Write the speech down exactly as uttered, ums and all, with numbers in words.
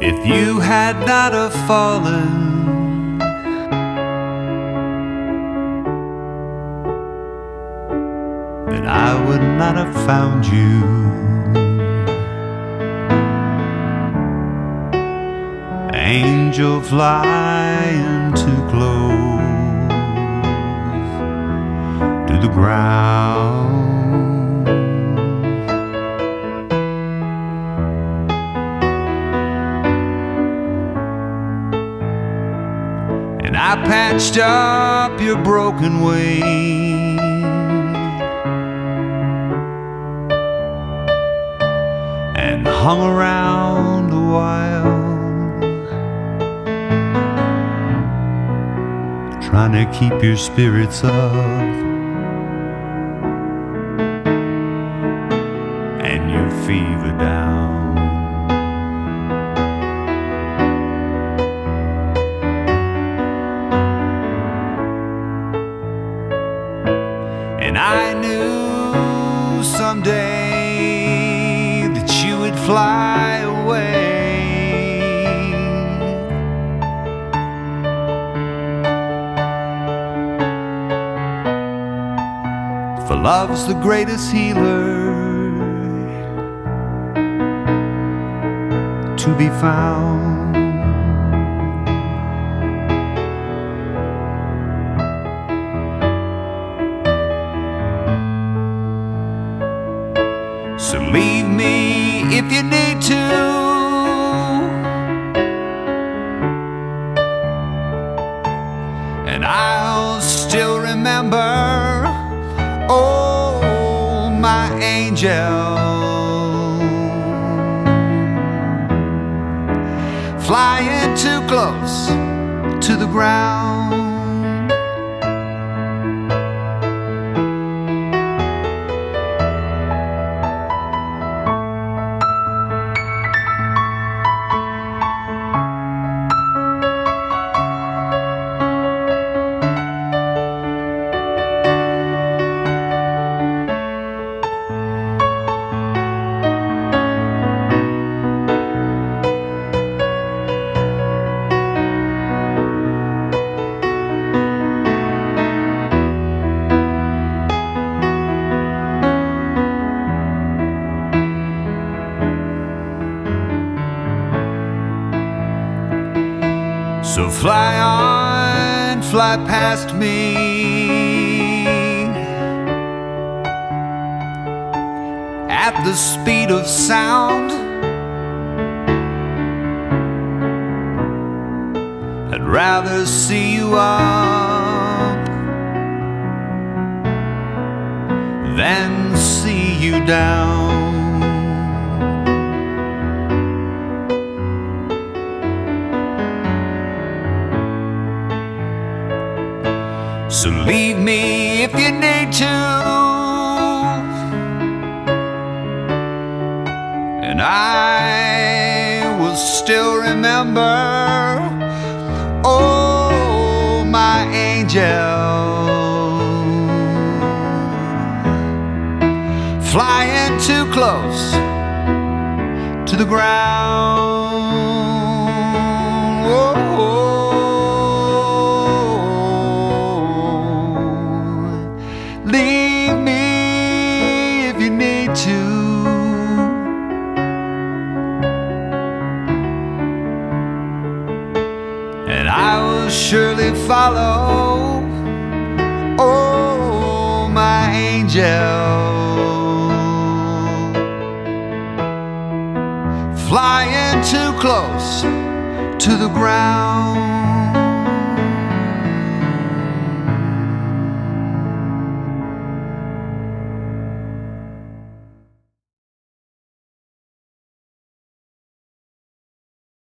If you had not have fallen, then I would not have found you. Angel flying too close to the ground. And I patched up your broken wing and hung around a while, trying to keep your spirits up and your fever down. And I knew someday that you would fly away, for love's the greatest healer to be found. So leave me if you need to, and I'll still remember, oh, my angel, flying too close to the ground. So fly on, fly past me, at the speed of sound. I'd rather see you up than see you down. So leave me if you need to, and I will still remember, oh, my angel, flying too close to the ground. Oh, leave me if you need to, and I will surely follow, oh, my angel, flying too close to the ground.